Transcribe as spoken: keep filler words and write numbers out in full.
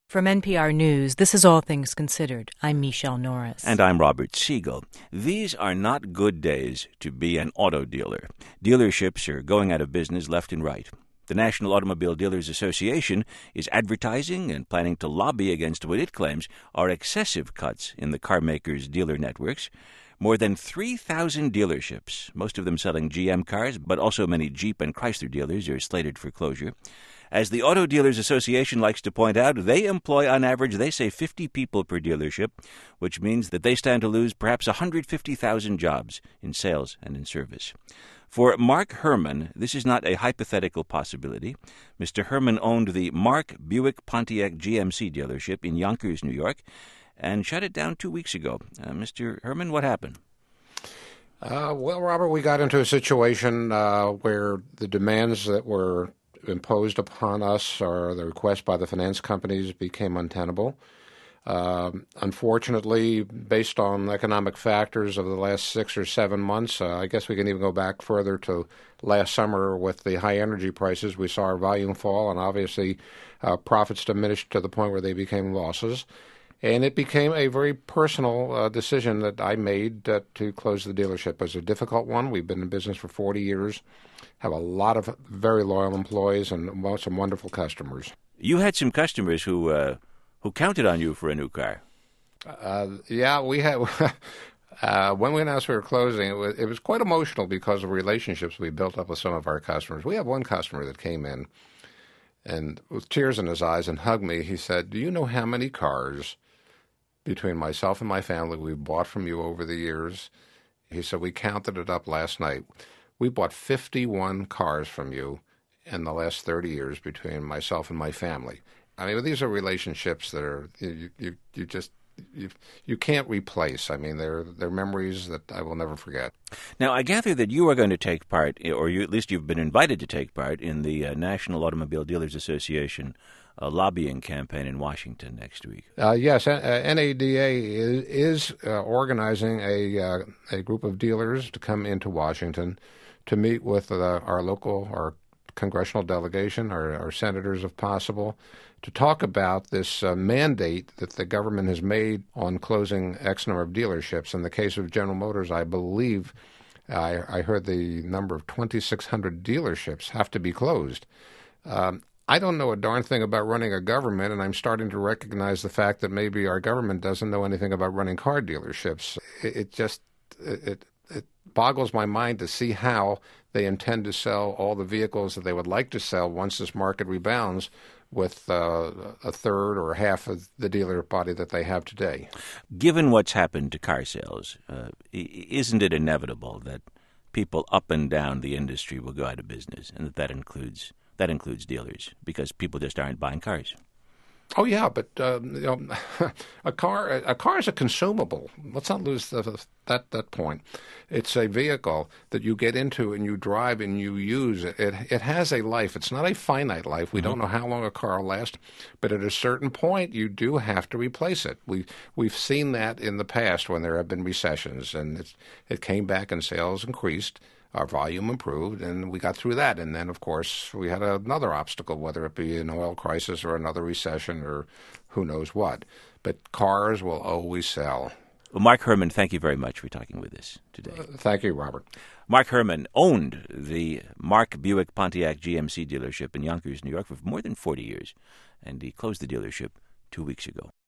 From N P R News, this is All Things Considered. I'm Michelle Norris. And I'm Robert Siegel. These are not good days to be an auto dealer. Dealerships are going out of business left and right. The National Automobile Dealers Association is advertising and planning to lobby against what it claims are excessive cuts in the car makers' dealer networks. More than three thousand dealerships, most of them selling G M cars, but also many Jeep and Chrysler dealers, are slated for closure. As the Auto Dealers Association likes to point out, they employ on average, they say, fifty people per dealership, which means that they stand to lose perhaps one hundred fifty thousand jobs in sales and in service. For Mark Herman, this is not a hypothetical possibility. Mister Herman owned the Mark Buick Pontiac G M C dealership in Yonkers, New York, and shut it down two weeks ago. Uh, Mister Herman, what happened? Uh, well, Robert, we got into a situation uh, where the demands that were imposed upon us or the request by the finance companies became untenable. Um, unfortunately, based on economic factors of the last six or seven months, uh, I guess we can even go back further to last summer with the high energy prices. We saw our volume fall, and obviously uh, profits diminished to the point where they became losses. And it became a very personal uh, decision that I made uh, to close the dealership. It was a difficult one. We've been in business for forty years, have a lot of very loyal employees, and some wonderful customers. You had some customers who uh, who counted on you for a new car. Uh, yeah, we had. uh, when we announced we were closing, it was, it was quite emotional because of relationships we built up with some of our customers. We have one customer that came in, and with tears in his eyes, and hugged me. He said, "Do you know how many cars between myself and my family we've bought from you over the years?" He said, "We counted it up last night. We bought fifty-one cars from you in the last thirty years between myself and my family." I mean, these are relationships that are you you, you just you you can't replace. I mean, they're they're memories that I will never forget. Now, I gather that you are going to take part, or you, at least you've been invited to take part, in the uh, National Automobile Dealers Association a lobbying campaign in Washington next week. Uh, yes, uh, N A D A is, is uh, organizing a uh, a group of dealers to come into Washington to meet with uh, our local, our congressional delegation, our, our senators if possible, to talk about this uh, mandate that the government has made on closing X number of dealerships. In the case of General Motors, I believe I, I heard the number of twenty-six hundred dealerships have to be closed. Um, I don't know a darn thing about running a government, and I'm starting to recognize the fact that maybe our government doesn't know anything about running car dealerships. It, it just it, it boggles my mind to see how they intend to sell all the vehicles that they would like to sell once this market rebounds with uh, a third or half of the dealer body that they have today. Given what's happened to car sales, uh, isn't it inevitable that people up and down the industry will go out of business, and that that includes That includes dealers, because people just aren't buying cars? Oh yeah, but uh, you know, a car a car is a consumable. Let's not lose the, that that point. It's a vehicle that you get into and you drive and you use. It it, it has a life. It's not a finite life. We mm-hmm. don't know how long a car will last, but at a certain point, you do have to replace it. We we've seen that in the past when there have been recessions, and it's, it came back and sales increased. Our volume improved, and we got through that. And then, of course, we had another obstacle, whether it be an oil crisis or another recession or who knows what. But cars will always sell. Well, Mark Herman, thank you very much for talking with us today. Uh, thank you, Robert. Mark Herman owned the Mark Buick Pontiac G M C dealership in Yonkers, New York for more than forty years, and he closed the dealership two weeks ago.